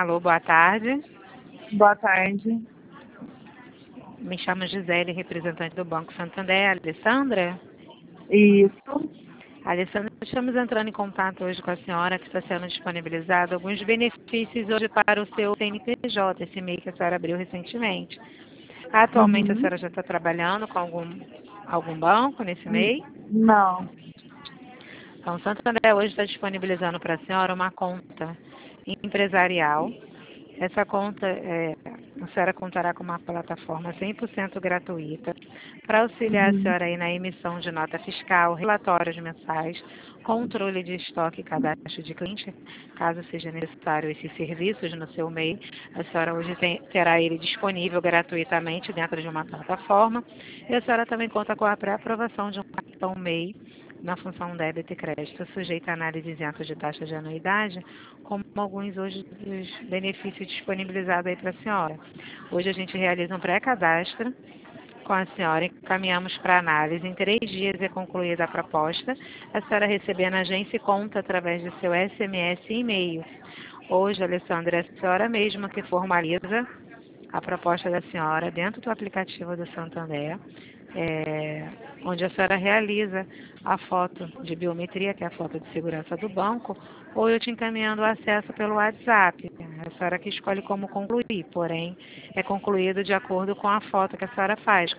Alô, boa tarde. Boa tarde. Me chamo Gisele, representante do Banco Santander. Alessandra? Isso. Alessandra, estamos entrando em contato hoje com a senhora que está sendo disponibilizado alguns benefícios hoje para o seu CNPJ, esse MEI que a senhora abriu recentemente. Atualmente a senhora já está trabalhando com algum banco nesse MEI? Não. Então, o Santander hoje está disponibilizando para a senhora uma conta empresarial. Essa conta, a senhora contará com uma plataforma 100% gratuita para auxiliar a senhora aí na emissão de nota fiscal, relatórios mensais, controle de estoque e cadastro de cliente, caso seja necessário esses serviços no seu MEI. A senhora hoje terá ele disponível gratuitamente dentro de uma plataforma e a senhora também conta com a pré-aprovação de um cartão MEI na função débito e crédito, sujeita a análise isenta de taxa de anuidade, como alguns hoje dos benefícios disponibilizados aí para a senhora. Hoje a gente realiza um pré-cadastro com a senhora, encaminhamos para análise. Em 3 dias é concluída a proposta, a senhora receber na agência e conta através do seu SMS e e-mail. Hoje, Alessandra, é a senhora mesma que formaliza a proposta da senhora dentro do aplicativo do Santander, onde a senhora realiza a foto de biometria, que é a foto de segurança do banco, ou eu te encaminhando o acesso pelo WhatsApp. A senhora que escolhe como concluir, porém é concluído de acordo com a foto que a senhora faz,